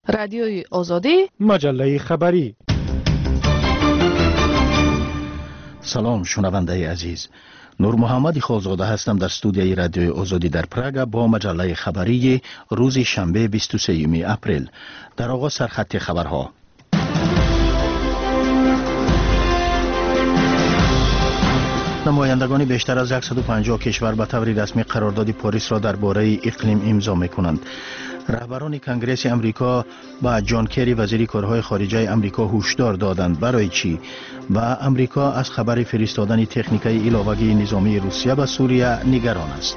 رادیوی آزادی، مجله خبری. سلام شنونده عزیز، نور محمد خالزاده هستم در استودیوی رادیوی آزادی در پراگ با مجله خبری روز شنبه 23 اپریل. در آغاز سرخط خبرها. نمایندگان بیشتر از 150 کشور به طور رسمی قرارداد پاریس را درباره اقلیم امضا می‌کنند. رهبران کنگره امریکا با جان کری وزیر کارهای خارجه امریکا هشدار دادند برای چی و امریکا از خبر فرستادن تکنیکای علاوه‌ای نظامی روسیه به سوریه نگران است.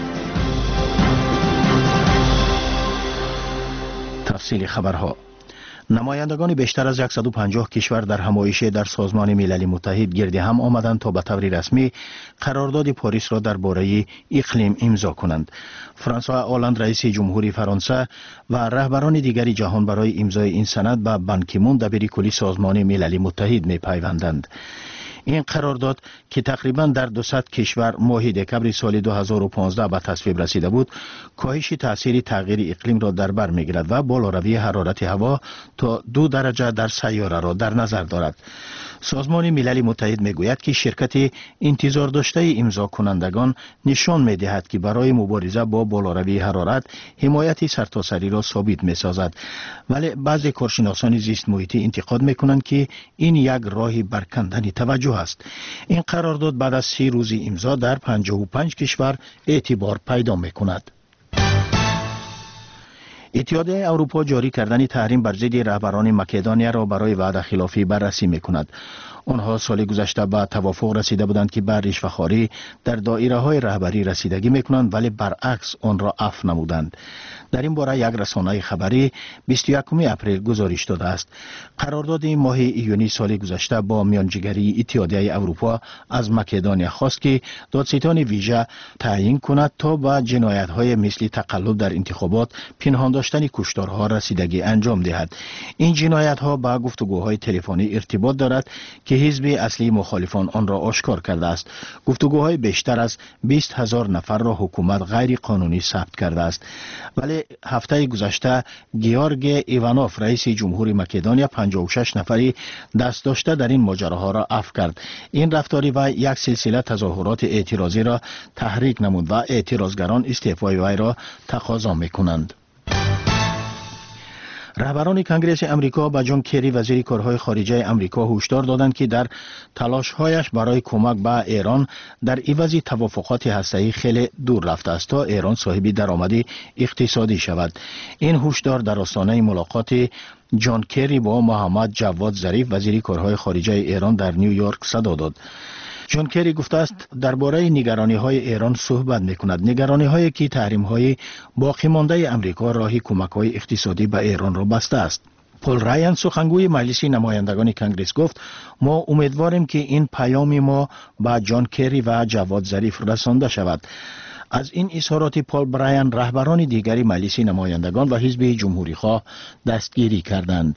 تفصیل خبرها. نمایندگان بیشتر از 150 کشور در همایش در سازمان ملل متحد گرد هم آمدند تا به طور رسمی قرارداد پاریس را درباره اقلیم امضا کنند. فرانسوا آلند رئیس جمهوری فرانسه و رهبران دیگر جهان برای امضای این سند به بان کی مون دبیر کلی سازمان ملل متحد می‌پیوندند. این قرارداد که تقریبا در 200 کشور ماه دکمبر سال 2015 به تصویب رسیده بود، کاهش تاثیر تغییر اقلیم را در بر میگیرد و بالاروی حرارت هوا تا 2 درجه در سیاره را در نظر دارد. سازمان ملل متحد میگوید که شرکت انتظار داشته امضا کنندگان نشان میدهد که برای مبارزه با بالاروی حرارت حمایت سرتاسری را ثابت میسازد، ولی بعضی کارشناسان زیست محیطی انتقاد میکنند که این یک راه برکندن توجه است. این قرارداد بعد از 3 روز امضا در 55 کشور اعتبار پیدا میکند. اتحادیه اروپا جاری کردن تحریم بر ضد رهبران مکدونیا را برای وعده خلافی بررسی میکند. آنها سال گذشته به توافق رسیده بودند که به رشوه‌خواری در دایره های رهبری رسیدگی میکنند، ولی برعکس آن را عفو نمودند. در این باره یک رسانه خبری 21 اپریل گزارش داده است. قرارداد ماه ایونی سال گذشته با میانجیگری اتحادیه اروپا از مکدونیا خواست که دادستان ویژه تعیین کند تا به جنایت‌های مثل تقلب در انتخابات، پنهان داشتن کشتارها رسیدگی انجام دهد. این جنایت‌ها با گفتگوهای تلفنی ارتباط دارد که حزب اصلی مخالفان آن را آشکار کرده است. گفتگوهای بیشتر از 20,000 نفر را حکومت غیر قانونی ثبت کرده است. ولی هفته گذشته گیورگ ایوانوف رئیس جمهوری مکدونیا 56 نفری دست داشته در این ماجراها را عفو کرد. این رفتاری و یک سلسله تظاهرات اعتراضی را تحریک نمود و اعتراضگران استعفای وی را تقاضا می‌کنند. رهبران کنگره امریکا با جان کری وزیر کارهای خارجه امریکا هشدار دادند که در تلاش‌هایش برای کمک به ایران در عوض توافقات هسته‌ای خیلی دور رفته است تا ایران صاحب درآمد اقتصادی شود. این هشدار در آستانه ملاقات جان کری با محمد جواد ظریف وزیر کارهای خارجه ایران در نیویورک صدا داد. جان کری گفته است درباره نگرانی‌های ایران صحبت می‌کند، نگرانی‌هایی که تحریم‌های باقی مانده امریکا راه کمک‌های اقتصادی به ایران را بسته است. پل رایان سخنگوی مجلس نمایندگان کنگره گفت ما امیدواریم که این پیام ما به جان کری و جواد ظریف رسانده شود. از این اظهارات پل برایان رهبران دیگری مجلس نمایندگان و حزب جمهوری‌خواه دستگیری کردند.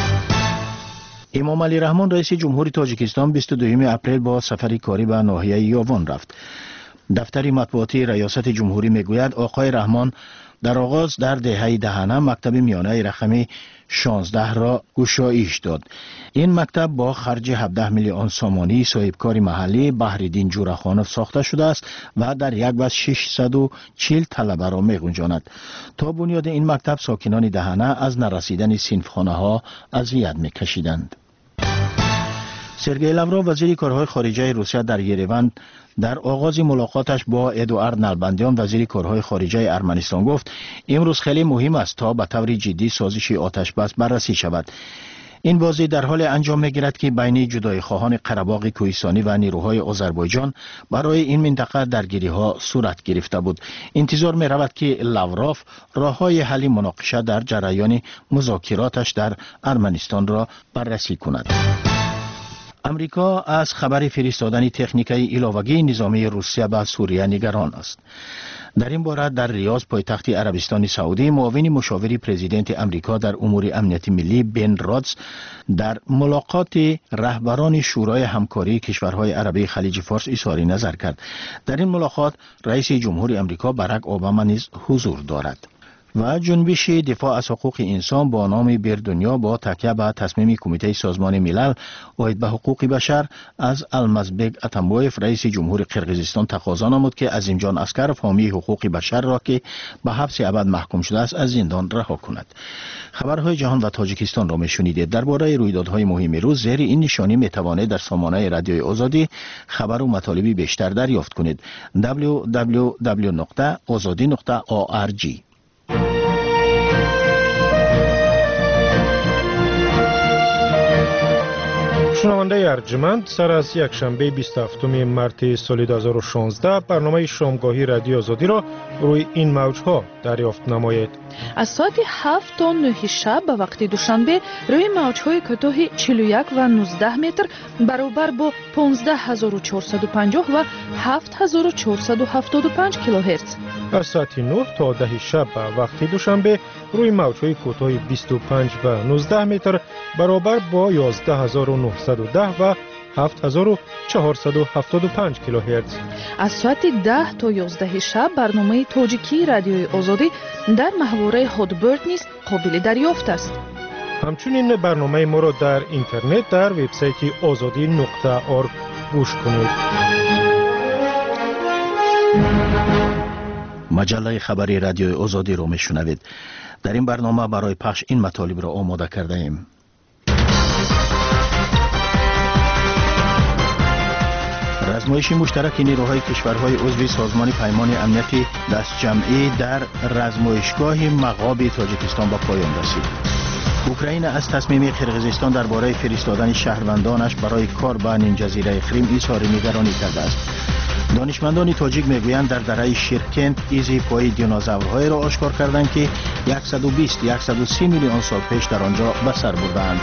امام علی رحمان رئیس جمهوری تاجیکستان 22 اپریل با سفری کاری به ناحیه یاوان رفت. دفتر مطبوعاتی ریاست جمهوری میگوید آقای رحمان در آغاز در دهه دهانه مکتب میانه رقم 16 را گشایش داد. این مکتب با خرج 17 میلیون سامانی صاحبکار محلی بحرالدین جورخانوف ساخته شده است و در یک بس 640 طلبه را می‌گنجاند. تا بنیاد این مکتب ساکنان دهانه از نرسیدن صنفخانه ها اذیت می‌کشیدند. سرگئی لاوروف وزیر کارهای خارجه روسیه در یریون در آغاز ملاقاتش با ادوارد نلبندیان وزیر کارهای خارجه ارمنستان گفت امروز خیلی مهم است تا به طور جدی سازش آتش بس بررسی شود. این بازی در حال انجام می‌گیرد که بین جدای خواهان قره‌باغ کوهستانی و نیروهای آذربایجان برای این منطقه درگیری‌ها صورت گرفته بود. انتظار می‌رود که لاوروف راه‌های حل مناقشه در جریان مذاکراتش در ارمنستان را بررسی کند. امریکا از خبر فرستادن تکنیکای علاوه‌ای نظامی روسیه به سوریه نگران است. در این باره در ریاض پایتخت عربستان سعودی معاون مشاور پرزیدنت امریکا در امور امنیت ملی بن رادز در ملاقات رهبران شورای همکاری کشورهای عربی خلیج فارس اظهار نظر کرد. در این ملاقات رئیس جمهور امریکا باراک اوباما نیز حضور دارد. و جنبش دفاع از حقوق انسان با نام بیر دنیا با تکیه به تصمیم کمیته سازمان ملل اوید به حقوق بشر از المزبگ اتمبایف رئیس جمهور قرقیزستان تقاضا نمود که عظیمجان اسکر حامی حقوق بشر را که به حبس ابد محکوم شده است از زندان رها کند. خبرهای جهان و تاجیکستان را میشنیدید. درباره رویدادهای مهم روز زیر این نشانی میتوانید در سامانه رادیوی آزادی خبر و مطالبی بیشتر دریافت کنید. www.azadi.org. شنونده ارجمند، سر از یک شنبه 27 مارت سال 2016 برنامه شامگاهی رادیو آزادی را روی این موجها دریافت نمایید. از ساعت 7 تا 9 شب به وقت دوشنبه روی موجهای کوتاه 41 و 19 متر برابر با 15450 و 7475 کیلوهرتز. از ساعت 9 تا 10 شب به وقت دوشنبه روی موجهای کوتاه 25 و 19 متر برابر با 11910 و 7475 کیلوهرتز. از ساعت 10 تا 11 شب برنامه تاجیکی رادیوی آزادی در محوره هودبرد نیز قابل دریافت است. همچنین برنامه ما را در اینترنت در وبسایت azadi.org گوش کنید. مجله خبری رادیوی آزادی را میشنوید. در این برنامه برای پخش این مطالب را آماده کرده ایم. رزمایش مشترک نیروهای کشورهای عضو سازمان پیمان امنیتی دست جمعی در رزمایشگاه مغاب تاجیکستان به پایان رسید. اوکراین از تصمیم قرقیزستان درباره فرستادن شهروندانش برای کار به نیمجزیره کریم اظهار نگرانی کرده است. دانشمندان تاجیک میگویند در دره شیرکند ایزی پای دینازورهای را آشکار کردند که 120-130 میلیون سال پیش در آنجا به سر بردند.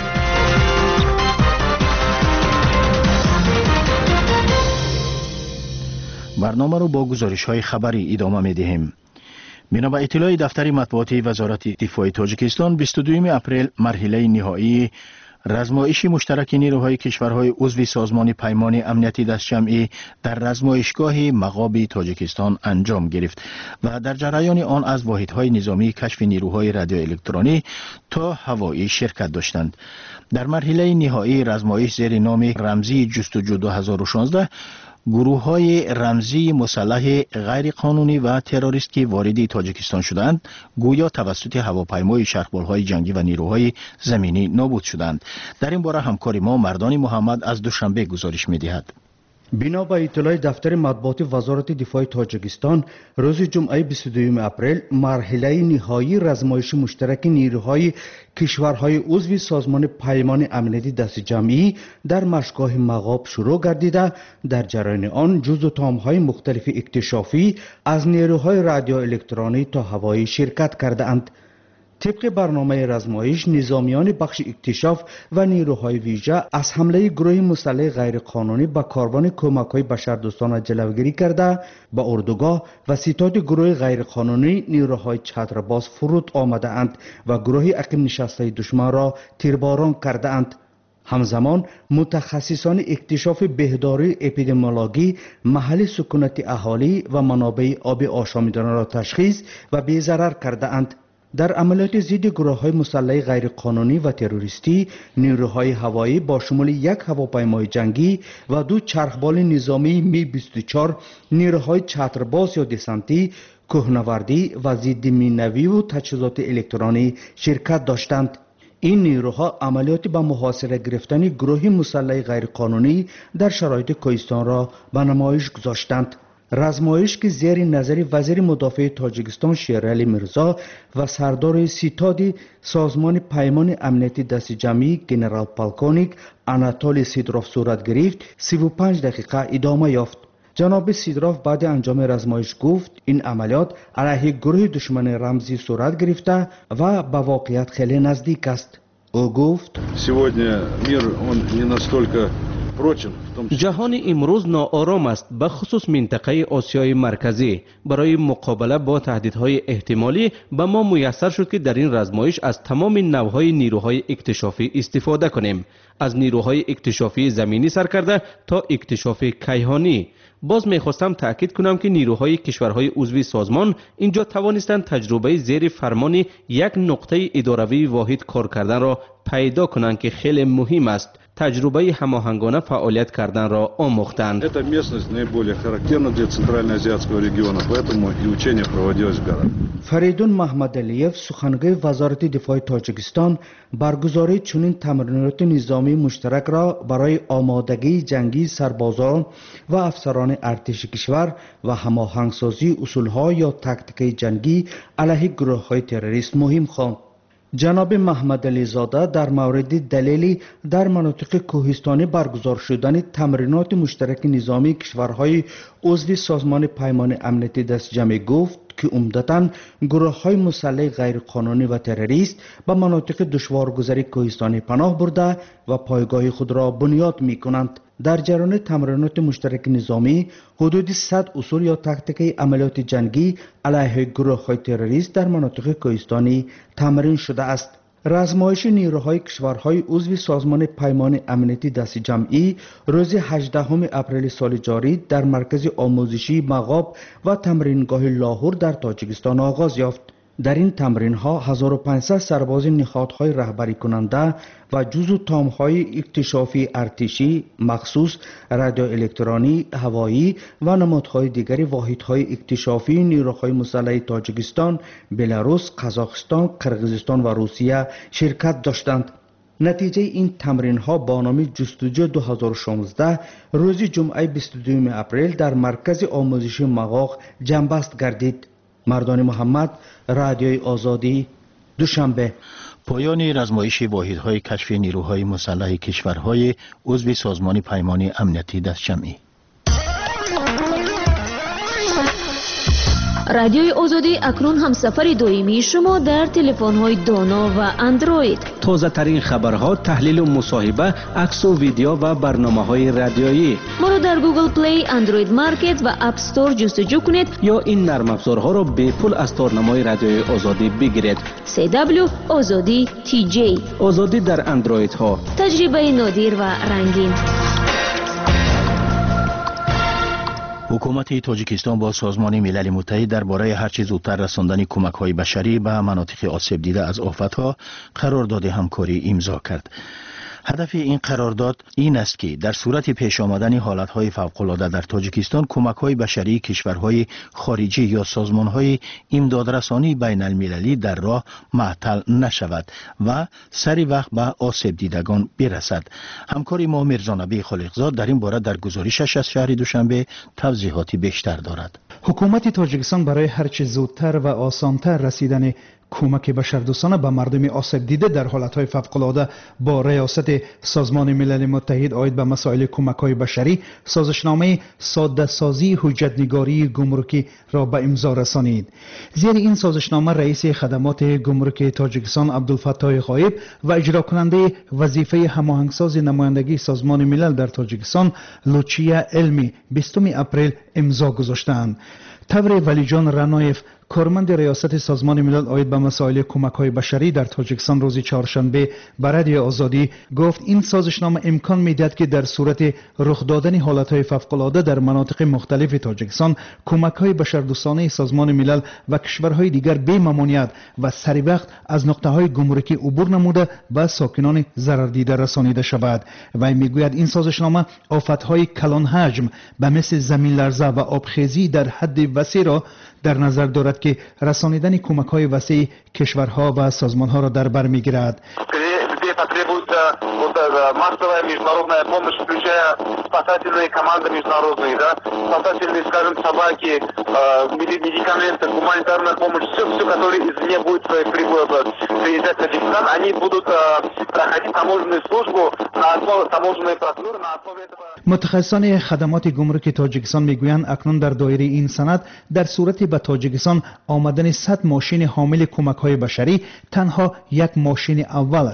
برنامه رو با گزارش‌های خبری ادامه می‌دهیم. بنا به اطلاع دفتر مطبوعاتی وزارت دفاع تاجیکستان 22 اپریل مرحله نهایی رزمایش مشترک نیروهای کشورهای عضو سازمان پیمان امنیتی دست جمعی در رزمایشگاه مغاب تاجیکستان انجام گرفت و در جریان آن از واحدهای نظامی کشف نیروهای رادیو الکترونی تا هوایی شرکت داشتند. در مرحله نهایی رزمایش زیر نام رمزی جستجو 2016 گروه های رمزی مسلح غیر قانونی و تروریست که وارد تاجیکستان شدند گویا توسط هواپیمای شرخبال های جنگی و نیروهای زمینی نابود شدند. در این باره همکار ما مردان محمد از دوشنبه گزارش می‌دهد. بنا به اطلاع دفتر مطبوعاتی وزارت دفاع تاجیکستان روز جمعه 22 اپریل مرحله نهایی رزمایش مشترک نیروهای کشورهای عضو سازمان پیمان امنیتی دست جمعی در مشگاه مغاب شروع گردیده در جریان آن جزء تامهای مختلف اکتشافی از نیروهای رادیو الکترونی تا هوایی شرکت کرده اند. طبق برنامه رزمایش نظامیان بخش اکتشاف و نیروهای ویژه از حمله گروه مسلح غیرقانونی به کاروان کمک‌های بشردوستانه جلوگیری کرده به اردوگاه و ستاد گروه غیرقانونی نیروهای چترباز فرود آمده اند و گروه عقب نشسته دشمن را تیرباران کرده اند. همزمان متخصصان اکتشاف بهداری اپیدمیولوژی محل سکونت اهالی و منابع آب آشامیدنی را تشخیص و بی‌ضرر کرده اند. در عملیات ضد گروه‌های مسلح غیرقانونی و تروریستی نیروهای هوایی با شمول یک هواپیمای جنگی و 2 چرخبال نظامی می 24 نیروهای چترباز یا دسانتی کوهنوردی و ضد مینوی و تجهیزات الکترونی شرکت داشتند. این نیروها عملیات به محاصره گرفتن گروه مسلح غیرقانونی در شرایط کوهستان را به نمایش گذاشتند. رزمایش که زیر نظر وزیر مدافع تاجیکستان شیرعلی میرزا و سردار ستاد سازمان پیمان امنیتی دست جمعی جنرال پالکونیک آناتولی سیدروف صورت گرفت 35 دقیقه ادامه یافت. جناب سیدروف بعد انجام رزمایش گفت این عملیات علیه گروه دشمن رمزی صورت گرفته و به واقعیت خیلی نزدیک است. او گفت جهان امروز ناآرام است، به خصوص منطقه آسیای مرکزی. برای مقابله با تهدیدهای احتمالی به ما میسر شد که در این رزمایش از تمام نوعهای نیروهای اکتشافی استفاده کنیم، از نیروهای اکتشافی زمینی سر کرده تا اکتشاف کیهانی. باز میخواستم تاکید کنم که نیروهای کشورهای عضو سازمان اینجا توانستند تجربه زیر فرمان یک نقطه اداروی واحد کار کردن را پیدا کنند که خیلی مهم است. تجربه هماهنگانه فعالیت کردن را آموختند. Эта местность наиболее характерна для центральноазиатского региона, поэтому и учение проводилось в горах. فریدون محمد علیف سخنگوی وزارت دفاع تاجیکستان برگزاری چنین تمرینات نظامی مشترک را برای آمادگی جنگی سربازان و افسران ارتش کشور و هماهنگسازی اصولها یا تاکتیک جنگی علیه گروه‌های تروریست مهم خواند. جناب محمد علی زاده در مورد دلیلی در مناطق کوهستانی برگزار شدن تمرینات مشترک نظامی کشورهای عضو سازمان پیمان امنیتی دست جمعی گفت که عمدتاً گروه‌های مسلح غیرقانونی و تروریست به مناطق دشوارگذری کوهستانی پناه برده و پایگاه خود را بنیاد می‌کنند. در جریان تمرینات مشترک نظامی حدود 100 اصول یا تاکتیک عملیات جنگی علیه گروه‌های تروریست در مناطق کوهستانی تمرین شده است. رزمایش نیروهای کشورهای عضو سازمان پیمان امنیتی دست جمعی روز 18 اپریل سال جاری در مرکز آموزشی مغاب و تمرینگاه لاهور در تاجیکستان آغاز یافت. در این تمرین ها 1500 سرباز نهادهای رهبری کننده و جزو تامهای اکتشافی ارتشی، مخصوص رادیو الکترونی، هوایی و نمادهای دیگری واحدهای اکتشافی نیروهای مسلح تاجیکستان، بلاروس، قزاقستان، قرقیزستان و روسیه شرکت داشتند. نتیجه این تمرین ها با نام جستجو 2016 روز جمعه 22 اپریل در مرکز آموزشی مغاق جنبست گردید. مردان محمد، رادیوی آزادی، دوشنبه. پایان رزمایش واحدهای کشف نیروهای مسلح کشورهای عضو سازمان پیمان امنیتی دست جمعی. رادیوی آزادی اکنون هم سفر دائمی شما در تلفن‌های دانا و اندروید. تازه ترین خبرها، تحلیل و مصاحبه، عکس و ویدیو و برنامه‌های رادیویی. ما را در گوگل پلی، اندروید مارکت و اپ استور جستجو کنید یا این نرم افزارها را به پول از تارنمای رادیوی آزادی بگیرید. CW آزادی TJ. آزادی در اندروید ها. تجربه نادر و رنگین. حکومت تاجیکستان با سازمان ملل متحد درباره هر چه زودتر رساندن کمک‌های بشری به مناطق آسیب دیده از آفت‌ها قرارداد همکاری امضا کرد. هدف این قرارداد این است که در صورت پیش آمدن حالتهای فوق‌العاده در تاجیکستان کمک‌های بشری کشورهای خارجی یا سازمان‌های امدادرسانی بین المللی در راه معطل نشود و سری وقت به آسیب دیدگان برسد. همکار ما میرزانبی خالقزاد در این باره در گزارشش از شهر دوشنبه توضیحاتی بیشتر دارد. حکومت تاجیکستان برای هر چه زودتر و آسانتر رسیدن کمک بشردوستانه به مردم آسیب دیده در حالتهای فوق‌العاده با ریاست سازمان ملل متحد عاید به مسائل کمک‌های بشری سازشنامه ساده‌سازی حجت‌نگاری گمرکی را به امضا رسانید. زیر این سازشنامه رئیس خدمات گمرک تاجیکستان عبدالفتاح غایب و اجرا کننده وظیفه هماهنگساز نمایندگی سازمان ملل در تاجیکستان لوچیا علمی 20 اپریل امضا گذاشتند. تبر ولیجان رنایف کارمند ریاست سازمان ملل عاید به مسائل کمک‌های بشری در تاجیکستان روز چهارشنبه به رادیو آزادی گفت این سازشنامه امکان می‌دهد که در صورت رخ دادن حالت‌های فوق‌العاده در مناطق مختلف تاجیکستان کمک‌های بشردوستانه سازمان ملل و کشورهای دیگر بی ممانعت و سری وقت از نقطه‌های گمرکی عبور نموده به ساکنان ضرر دیده رسانیده شود. و میگوید این سازشنامه آفت‌های کلان حجم به مثل زمین لرزه و آبخیزی در حد وسیع را در نظر دارد که رسانیدن کمک‌های وسیع کشورها و سازمان‌ها را در بر می‌گیرد. массовая международная помощь, включая спасательные команды международные, да, спасательные, скажем, собаки, медикаменты, гуманитарная помощь, все, которое извне будет приезжать в Таджикистан, они будут проходить таможенную службу на основе таможенной процедуры, на основе этого. متخصصان خدمات گمرک تاجیکستان میگویند اکنون در دایره این سند در صورت به تاجیکستان آمدن 100 ماشین حامل کمک‌های بشری تنها یک ماشین اول تفتیش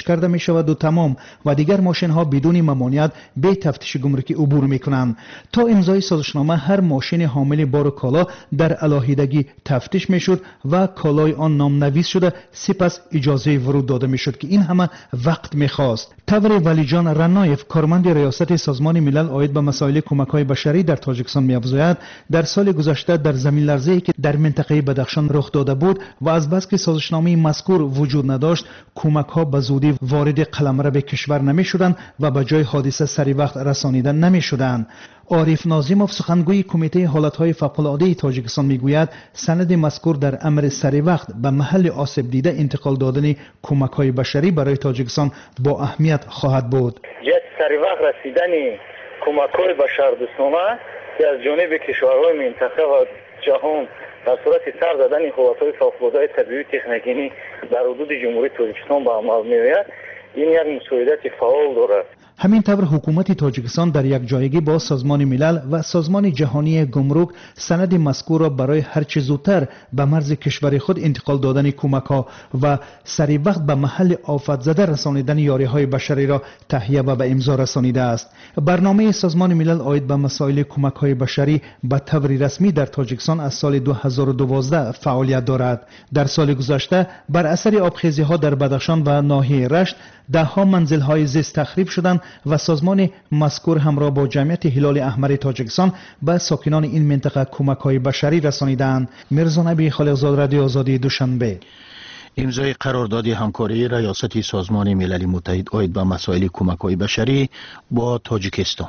تفتیش کرده می شود و تمام و دیگر ماشین ها بدون ممانعت به تفتیش گمرکی عبور می کنند. تا امضای سازشنامه هر ماشین حامل بار کالا در علاهیدگی تفتیش می شد و کالای آن نامنویس شده سپس اجازه ورود داده می شد که این همه وقت می خواست. تور ولیجان رنایف کارمند ریاست سازمان ملل عاید به مسائل کمک‌های بشری در تاجیکستان می‌افزاید در سال گذشته در زمین لرزه‌ای که در منطقه بدخشان رخ داده بود و از بس که سازشنامه مذکور وجود نداشت کمک‌ها به زودی وارد قلمرو کشور نمی‌شدند و به جای حادثه سری وقت رسانیده نمی‌شدند. عارف ناظموف سخنگوی کمیته حالت‌های فوق‌العاده تاجیکستان میگوید سند مذکور در امر سری وقت به محل آسیب دیده انتقال دادن کمک‌های بشری برای تاجیکستان با اهمیت خواهد بود. سری وقت رسیدن کمک‌های بشردوستانه که از جانب کشورهای منطقه و جهان در صورت سر زدن حالت‌های فوق‌العاده طبیعی و تکنیکی در حدود جمهوری تاجیکستان به عمل می‌آید این یک مساعدت فعال دارد. همین طور حکومت تاجیکستان در یک جایگی با سازمان ملل و سازمان جهانی گمرک سند مذکور را برای هر چه زودتر به مرز کشور خود انتقال دادن کمک‌ها و سری وقت به محل آفت زده رسانیدن یاری‌های بشری را تهیه و به امضا رسانیده است. برنامه سازمان ملل عاید به مسائل کمک‌های بشری به طور رسمی در تاجیکستان از سال 2012 فعالیت دارد. در سال گذشته بر اثر آبخیزی‌ها در بدخشان و ناحیه رشت ده‌ها منزل‌های زیست تخریب شدند و سازمان مذکور همراه با جمعیت هلال احمر تاجیکستان به ساکنان این منطقه کمک‌های بشری رسانیدند. میرزا نبی خالقزاد، رادیو آزادی، دوشنبه. امضای قرارداد همکاری ریاست سازمان ملل متحد عاید به مسائل کمک‌های بشری با تاجیکستان.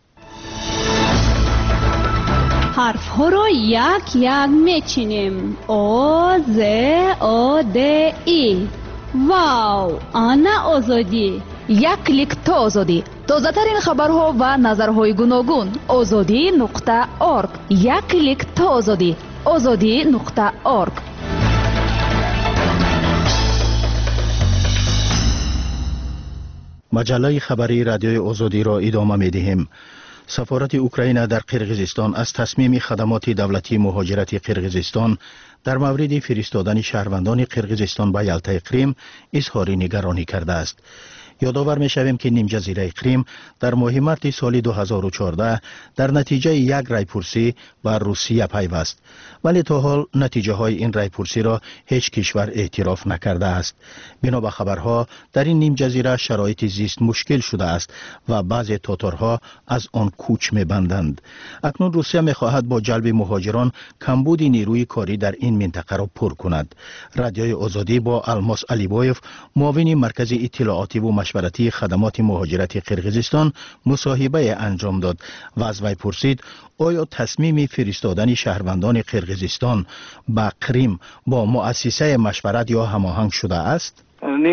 حرف ها را یک یک میچینیم. آ ز آ د ای. واو، آنا آزادی. یک کلیک تا آزادی. تازه ترین خبرها و نظرهای گوناگون. azadi.org. یک کلیک تا آزادی. azadi.org. مجله خبری رادیوی آزادی را ادامه می‌دهیم. سفارت اوکراین در قرقیزستان از تصمیم خدمات دولتی مهاجرت قرقیزستان در مورد فرستادن شهروندان قرقیزستان به یلتای کریم اظهار نگرانی کرده است. یادآور می‌شویم که نیم جزیره کریم در ماه مارس سال 2014 در نتیجه یک رایپرسی به روسیه پیوست، ولی تا حال نتیجه های این رایپرسی را هیچ کشور اعتراف نکرده است. بنا به خبرها در این نیم جزیره شرایط زیست مشکل شده است و بعضی تاتارها از آن کوچ می‌بندند. اکنون روسیه می‌خواهد با جلب مهاجران کمبود نیروی کاری در این منطقه را پر کند. رادیوی آزادی با الماس علیبایف، معاون مرکز اطلاعاتی و مشورتی خدمات مهاجرت قرقیزستان، مصاحبه انجام داد و از وی پرسید آیا تصمیم فرستادن شهروندان قرقیزستان به کریم با مؤسسه مشورت یا هماهنگ شده است؟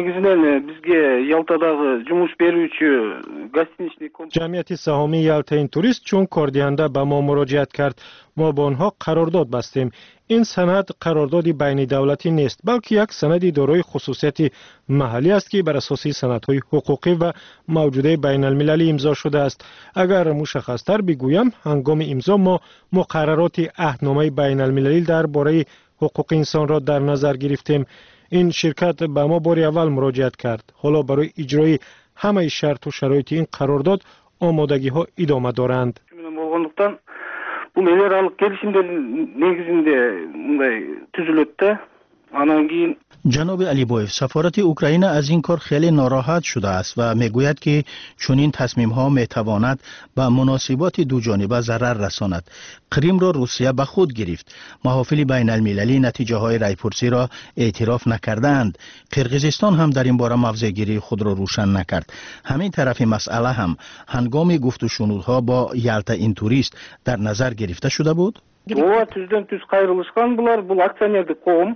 جمعیت سهامی یلتا این توریست چون کاردهنده به ما مراجعت کرد، ما با آنها قرارداد بستیم. این سند قراردادی بین دولتی نیست، بلکه یک سندی دارای خصوصیت محلی است که بر اساس سندهای حقوقی و موجوده بین المللی امضا شده است. اگر مشخص‌تر بگویم، هنگام امضا ما مقررات عهدنامه بین المللی درباره حقوق انسان را در نظر گرفتیم. این شرکت به ما بار اول مراجعت کرد. حالا برای اجرای همه شرط و شرایط این قرارداد آمادگی ها ادامه دارند. Bu mineral gelişimde negizinde bunday tüzülötte. Anan keyin جناب علیبایف، سفارت اوکراین از این کار خیلی ناراحت شده است و میگوید که چنین تصمیم ها میتواند به مناسبات دو جانبه ضرر رساند. کریم را روسیه به خود گرفت. محافل بین المللی نتیجه های رایپرسی را اعتراف نکردند. قرقیزستان هم در این باره موضع گیری خود را روشن نکرد. همین طرف مسئله هم هنگام گفت و شنودها با یلتا این توریست در نظر گرفته شده بود. o tüzden tüz kayrılışkan bular bu aksionerdi qo'm.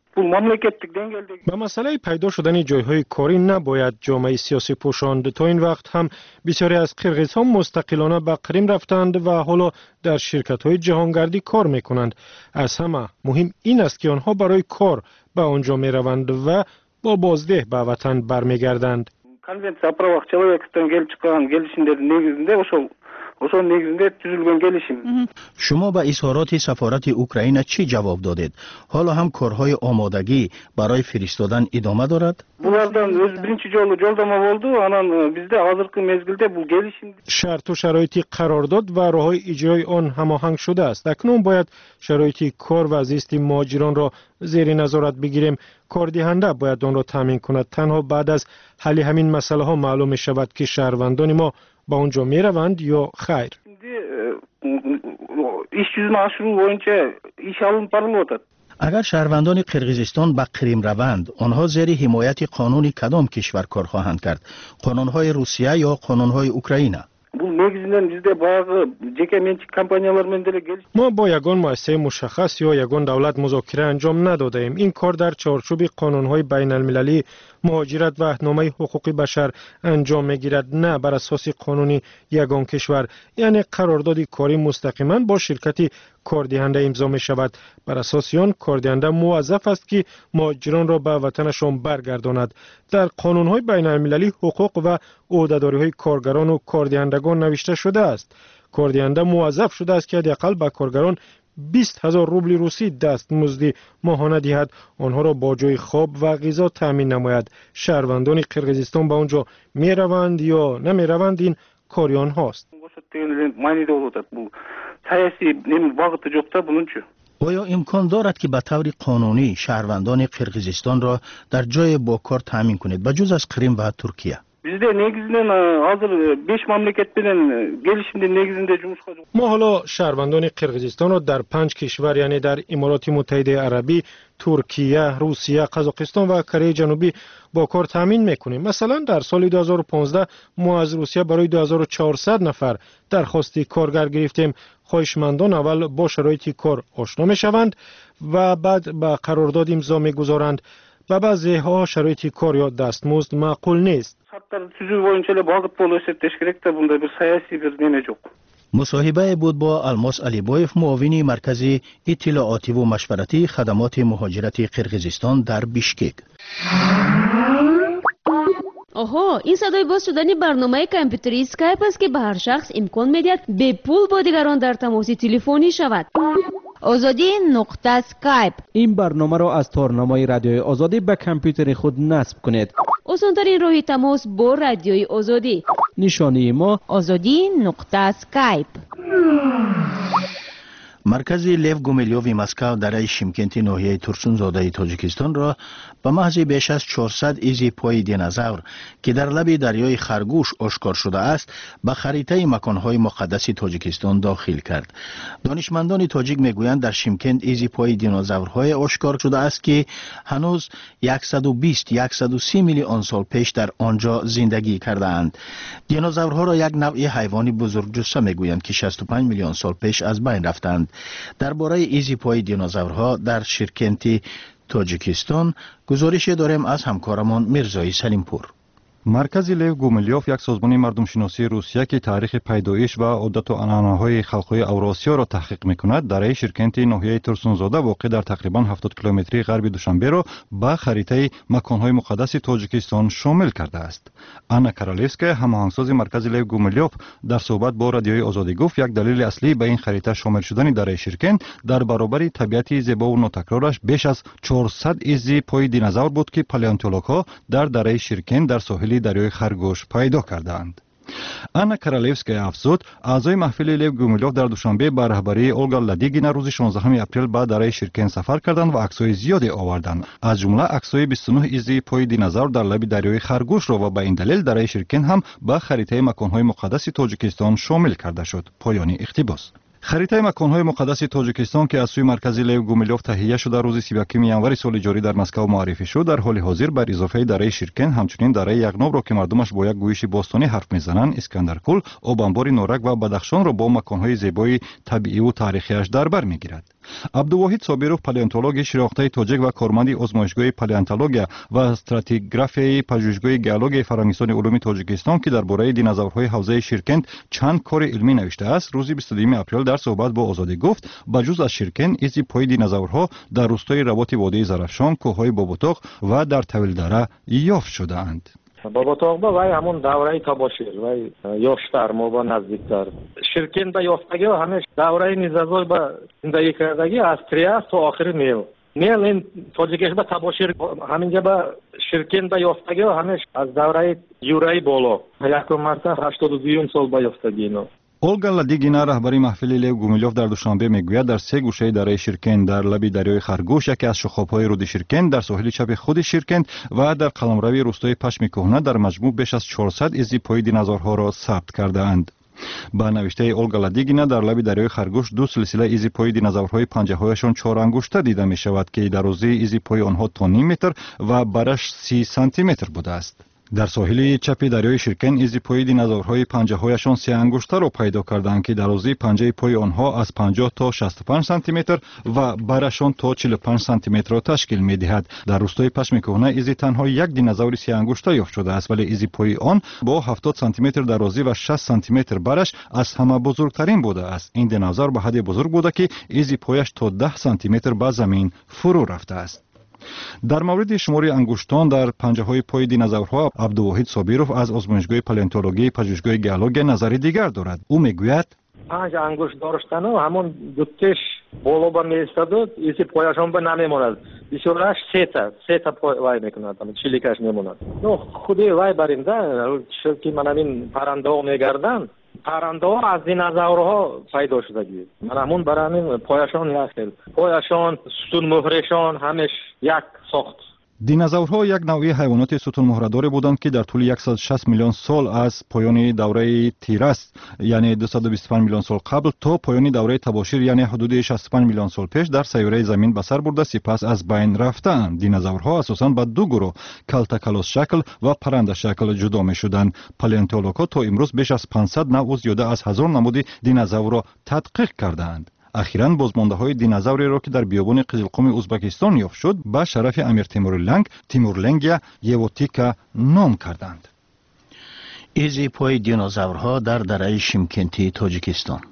به مسئله پیدا شدن جایهای کاری نباید جامعه سیاسی پوشاند. تا این وقت هم بسیاری از قرقیزها مستقلانه به کریم رفتند و حالا در شرکت‌های جهانگردی کار می‌کنند. از همه مهم این است که آنها برای کار به آنجا می‌روند و با بازده به وطن برمیگردند. Konvensiya o pravах человека gelib chiqqan gelishindagi negizinde o'sha ошонун негизинде түзүлгөн келишим. شما به اظهارات سفارت اوکراین چی جواب دادید؟ حالا هم کارهای آمادگی برای فرستادن ادامه دارد؟ Булардан өз биринчи жолу жолдомо болду. Анан бизде азыркы мезгилде бул келишим شرط و شرایط قرارداد و راههای اجرای آن هماهنگ شده است. اکنون باید شرایط کار و زیست مهاجران را زیر نظارت بگیریم. کاردهنده باید آن را تامین کند. تنها بعد از حل همین مسئله ها معلوم می شود که شهروندان ما با اونجا می روند یا خیر. iş yüzüne aşırı boyunca iş alınıp barılıyordu. اگر شهروندان قرقیزستان به قریم روند، آنها زیر حمایت قانون کدام کشور کار خواهند کرد؟ قانونهای روسیه یا قانونهای اوکراین؟ Бұл негізінен бізде баяғы жеке меншік компаниялармен деле келіс. ما با یگان مؤسسه مشخص یا یگان دولت مذاکره انجام ندادیم. این کار در چارچوب قانونهای بین المللی مهاجرت و عهدنامه حقوق بشر انجام میگیرد، نه بر اساس قانونی یگان کشور. یعنی قرارداد کاری مستقیما با شرکت کاردهنده امضا می شود. بر اساس آن کاردهنده موظف است که مهاجران را به وطنشان برگرداند. در قانونهای بین المللی حقوق و عهده‌داری‌های کارگران و کاردهندگان نوشته شده است. کاردهنده موظف شده است که حداقل به کارگران 20,000 روبل روسی دستمزد ماهانه دهد. آنها را با جای خواب و غذا تامین نماید. شهروندان قرقیزستان به آنجا می روند یا نمی روند این کاری آنهاست. آیا امکان دارد که به طور قانونی شهروندان قرقیزستان را در جای با کار تامین کنید بجز از قریم و ترکیه؟ Bizde negizden hazır 5 mamleket bilen gelişimde negizinde жұмысқа ما حالا شهروندان قرقیزستان را در 5 کشور یعنی در امارات متحده عربی، ترکیه، روسیه، قزاقستان و کره جنوبی با کار تامین میکنیم. مثلا در سال 2015 ما از روسیه برای 2400 نفر درخواست کارگر گرفتیم. خواهشمندان اول با شرایط کار آشنا میشوند و بعد به قرارداد امضا میگذارند. و بعضی ها شرایط کار یا دستمزد معقول نیست. مصاحبه بود با الماس علیبایف، معاون مرکز اطلاعاتی و مشورتی خدمات مهاجرت قرقیزستان در بیشکک. آها، این صدای باز شدن برنامه کامپیوتری اسکایپ است که به هر شخص امکان میدهد به پول با دیگران در تماس تلفنی شود. آزادی نقطه سکایپ. این برنامه را از تارنمای رادیوی آزادی به کامپیوتر خود نصب کنید. آسان‌ترین راه تماس با رادیوی آزادی. نشانی ما آزادی نقطه سکایپ. مرکز لیو گومیلیوف مسکو در شیمکنت ناحیه ترسونزاده تاجیکستان را به محض بیش از 400 ایزی پای دینازور که در لب دریای خرگوش آشکار شده است به خریطه مکانهای مقدس تاجیکستان داخل کرد. دانشمندان تاجیک میگویند در شیمکنت ایزی پای دینازورهای آشکار شده است که هنوز 120-130 میلیون سال پیش در آنجا زندگی کرده اند. دینازورها را یک نوع حیوانی بزرگجثه میگویند که 65 میلیون سال پیش از بین رفتند. درباره ایزی پای دینازورها در شیمکنت تاجیکستان گزارش داریم از همکارمان میرزای سلیمپور. مرکز لیو گومیلیوف یک سازمان مردمشناسی روسیه که تاریخ پیدایش و عادت و عنعنه‌های خلق‌های اوراسیا را تحقیق می‌کند در شیرکنت ناحیه ترسونزاده واقع در تقریباً 70 کیلومتری غرب دوشنبه را به خریطه مکان‌های مقدس تاجیکستان شامل کرده است. آنا کارالفسکا، هماهنگساز مرکز لیو گومیلیوف، در صحبت با رادیوی آزادی گفت یک دلیل اصلی به این خریطه شامل شدن در شیرکن در برابر طبیعت زیبا و ناتکرارش بیش از 400 ایزی پای دینازور بود که پaleontolog‌ها در دره شیرکن در ساحل دریای خرگوش پیدا کردند. آنا کارالفسکا افزود اعضای محفل لیو گومیلیوف در دوشنبه به رهبری اولگا لادیگینا روز 16 اپریل به دره شیرکن سفر کردند و عکس‌های زیادی آوردند. از جمله عکس‌های 29 ایزی پای دینازور در لب دریای خرگوش را و به این دلیل دره شیرکن هم به خریطه مکان‌های مقدس تاجیکستان شامل کرده شد. پایان اقتباس. خریطه مکان‌های مقدس تاجیکستان که از سوی مرکز لیو گومیلیوف تهیه شده روز 31 ینوری سال جاری در مسکو معرفی شد، در حال حاضر بر اضافه دره شیرکن همچنین دره یغناب را که مردمش با یک گویش باستانی حرف میزنند، اسکندرکل، آبانبار نورک و بدخشان را با مکان‌های زیبای طبیعی و تاریخیش در بر میگیرد. عبدالواحد صابروف، پaleontolog شناخته تاجیک و کارمند آزمایشگاه پaleontologیا و استراتیگرافی پژوهشگاه گئولوژی فرنگستان علوم تاجیکستان که درباره دینازورهای حوزه شیرکن چند کار علمی نوشته است، روز 22 اپریل در صحبت با آزادی گفت بجز از شیرکن ایزی پای دینازورها در روستای رباط وادی زرافشان، کوههای بابوتاق و در طویل دره یافت شده اند. боботоғба вай ҳамон давраи табошир вай ёштар мо ба наздиктар ширкен ба ёфтагӣ ҳамеш давраи низазой ба зиндагӣ кардагӣ аз триас то охири нел ин тоҷикеш ба табошир ҳаминҷа ба ширкен ба ёфтагӣ ҳамеш аз давраи юраи боло якум марта 82 сол ба ёфтагӣ. Олга Ладигина, раҳбари маҳфили Лев Гумилёв дар Душанбе мегӯяд, дар се гӯшаи дараи Ширкент, дар лаби дарёи Харгӯш, яке аз шухобҳои руди Ширкент, дар соҳили чапи худи Ширкент ва дар қаламрави рӯстои Пашми Кӯҳна дар маҷмӯъ беш аз 400 изи пои динозаврҳоро сабт кардаанд. ба навиштаи Олга Ладигина, дар лаби дарёи Харгӯш ду силсила изи пои динозаврҳои панҷаҳояшон 4 ангушта дида мешавад, ки дарозии изи пои онҳо то ним метр ва бараш 30 сантиметр будааст. дар соҳили чапи дарёи Ширкен изи пои динозаврҳои панҷаҳояшон 3 ангуштаро пайдо карданд, ки дарозии панҷаи пои онҳо аз 50 то 65 сантиметр ва барашон то 45 сантиметрро ташкил медиҳад. дар рӯстои Пашми Кӯҳна изи танҳо як динозаври 3 ангушта ёфт шудааст, вале изи пои он бо 70 сантиметр дарозӣ ва 6 сантиметр бараш аз ҳама бузургтарин будааст. ин динозавр ба ҳадде бузург буда, ки изи пояш то 10 сантиметр ба замин фурӯ рафтааст. дар мавриди шумори ангуштон дар панҷаҳои пои динозаврҳо Абдувоҳид Собиров аз озмоишгоҳи палеонтологии пажӯҳишгоҳи геология назари дигар дорад. ӯ мегӯяд: 5 ангушт доштану ҳамон дутеш боло ба меистаду изи пояшон ба намемонад. бисёраш сета вай мекунад, чиликаш мемонад. худи вай баринда ки манамин паррандаҳо мегарданд. паррандаҳо аз динозаврҳо пайдо шудагӣ. манамун барамин пояшон яхел. пояшон, сутунмӯҳрешон ҳамеш як сохт. динозаврҳо як навъи ҳайвоноти сутунмӯҳрадоре буданд, ки дар тӯли 160 миллион сол аз поёни давраи Тирас, яъне 225 миллион сол қабл то поёни давраи Табошир, яъне ҳудуди 65 миллион сол пеш дар сайёраи Замин ба сар бурда сипас аз байн рафтаанд. динозаврҳо асосан ба ду гурӯҳ калтакалосшакл ва паррандашакл ҷудо мешуданд. палеонтологҳо то имрӯз беш аз 500 навъу зиёда аз 1000 намуди динозаврро тадқиқ кардаанд. ахиран бозмондаҳои динозавреро, ки дар биёбони Қизилқуми Узбекистон ёфт шуд, ба шарафи Амир Тимурланг Тимурлангия Евотика ном карданд. изи пои динозаврҳо дар дараи Шимкентии Тоҷикистон.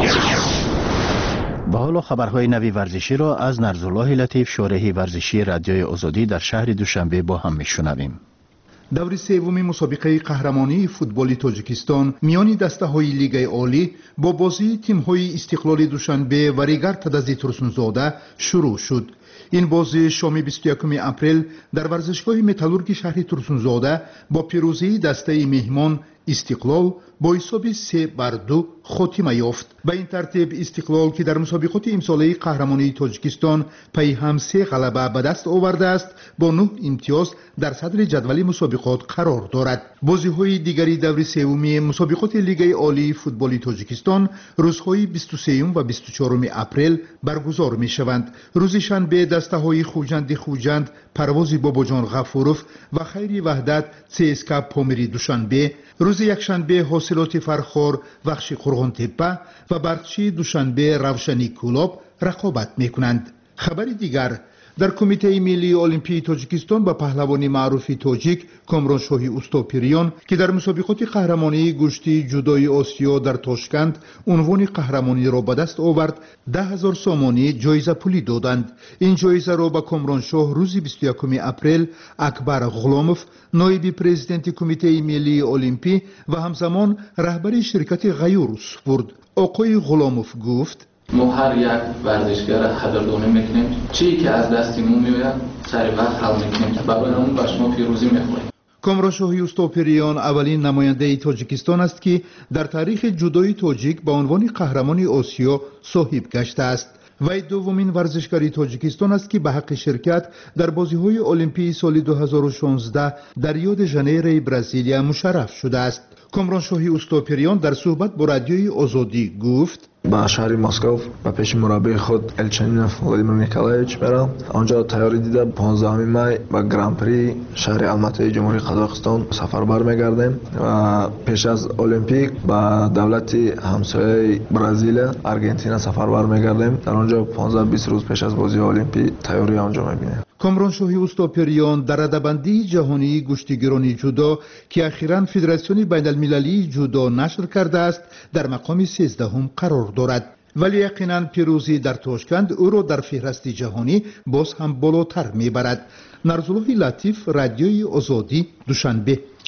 ба ҳоло хабарҳои нави варзиширо аз Нарзуллоҳи Латиф, шореҳи варзишии радиои Озодӣ дар шаҳри Душанбе бо ҳам мешунавем. даври севуми мусобиқаи қаҳрамонии футболи Тоҷикистон миёни дастаҳои Лигаи Олӣ бо бозии тимҳои Истиқлоли Душанбе ва Ригар Тадази Турсунзода шурӯъ шуд. ин бозӣ шоми 21 апрел дар варзишгоҳи Металлурги шаҳри Турсунзода бо пирӯзии дастаи меҳмон Истиқлол бо ҳисоби 3-2 хотима ёфт. ба ин тартиб Истиқлол, ки дар мусобиқоти имсолаи қаҳрамонии Тоҷикистон пайҳам 3 ғалаба ба даст овардааст, бо 9 имтиёз дар садри ҷадвали мусобиқот қарор дорад. бозиҳои дигари даври севуми мусобиқоти Лигаи Олии футболи Тоҷикистон рӯзҳои 23 ва 24 апрел баргузор мешаванд. рӯзи шанбе дастаҳои Хуҷанд Парвози Бобоҷон Ғафуров ва Хайри Ваҳдат ЦСКА Помири Душанбе, рӯзи якшанбе ҳосилоти Фархор Вахши Қурғонтеппа ва Барқчии Душанбе Равшани Кӯлоб рақобат мекунанд. хабари дигар, дар Кумитаи Миллии Олимпии Тоҷикистон ба паҳлавони маъруфи тоҷик Комроншоҳи Устопириён, ки дар мусобиқоти қаҳрамонии гӯшти ҷудои Осиё дар Тошканд унвони қаҳрамониро ба даст овард, 10,000 сомонӣ ҷоиза пулӣ доданд. ин ҷоизаро ба Комроншоҳ рӯзи 21 апрел Акбар Ғуломов, ноиби президенти Кумитаи Миллии Олимпӣ ва ҳамзамон раҳбари ширкати Ғаюр супурд. оқои Ғуломов гуфт: ما هر یک ورزشگر قدردانی میکنیم چیزی که از دستمون میاد سر وقت حل میکنیم برای اون به شما پیروزی میخواهیم. комроншоҳи Устопириён аввалин намояндаи Тоҷикистон аст, ки дар таърихи ҷудои тоҷик ба унвони қаҳрамони Осиё соҳиб гаштааст. вай дуввумин варзишгари Тоҷикистон аст, ки ба ҳаққи ширкат дар бозиҳои олимпии соли 2016 дар Рио-де-Жанейрои Бразилия мушарраф шудааст. комроншоҳи Устопириён дар суҳбат бо радиои Озодӣ гуфт: ба шаҳри Москав ба пеши мураббии худ Элчанинов Владимир Николаевич мерам. онҷо тайёрӣ дида 15 май ба гран-при шаҳри Алматаи Ҷумҳурии Қозоқистон сафарбар мегардем ва пеш аз Олимпик ба давлати ҳамсояи Бразилия Аргентина сафарбар мегардем. дар онҷо 15-20 рӯз пеш аз бозии Олимпӣ тайёрӣ онҷо мебинем. комроншоҳи Устопириён дар радабандии ҷаҳонии гӯштигирони ҷудо, ки ахиран Федератсиони байналмилалии ҷудо нашр кардааст, дар мақоми 13 қарор дорад. вале яқинан пирӯзӣ дар Тошканд ӯро дар феҳрасти ҷаҳонӣ боз ҳам болотар мебарад. Нарзуллоҳи Латиф, радиои Озодӣ, Душанбе.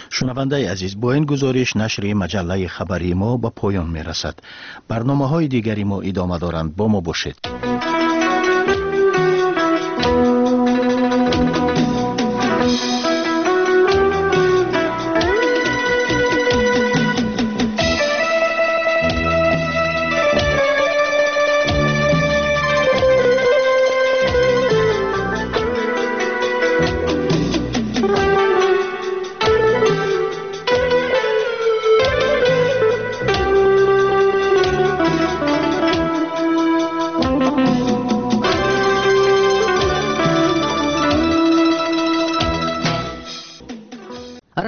شنونده عزیز، با این گزارش نشر مجله خبری ما به پایان می رسد. برنامه های دیگری ما ادامه دارند. با ما باشید.